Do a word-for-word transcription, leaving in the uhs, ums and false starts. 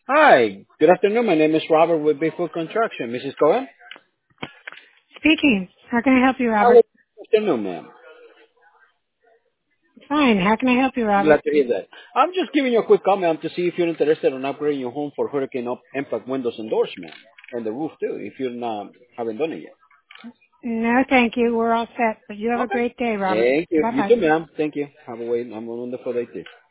Hi, good afternoon. My name is Robert with Bigfoot Construction. Missus Cohen? Speaking. How can I help you, How are Robert? you? Good afternoon, ma'am. Fine. How can I help you, Robert? Glad to hear that. I'm just giving you a quick call, ma'am, to see if you're interested in upgrading your home for hurricane up impact windows and doors, ma'am, and the roof too, if you not haven't done it yet. No, thank you. We're all set. But you have a Okay. great day, Robert. Thank you. Bye You bye. too, ma'am. Thank you. Have a, wait, have a wonderful day too.